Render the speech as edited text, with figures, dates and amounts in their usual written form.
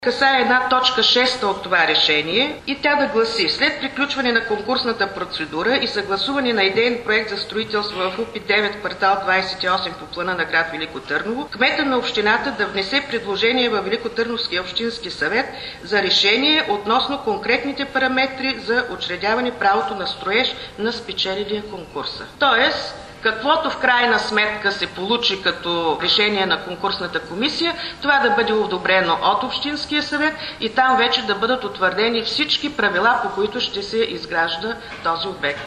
Касае една точка 6 от това решение и тя да гласи: след приключване на конкурсната процедура и съгласуване на идеен проект за строителство в УПИ 9, квартал 28 по плана на град Велико Търново, кметът на общината да внесе предложение във Великотърновския общински съвет за решение относно конкретните параметри за учредяване правото на строеж на спечелилия конкурса. Тоест, каквото в крайна сметка се получи като решение на конкурсната комисия, това да бъде одобрено от Общинския съвет и там вече да бъдат утвърдени всички правила, по които ще се изгражда този обект.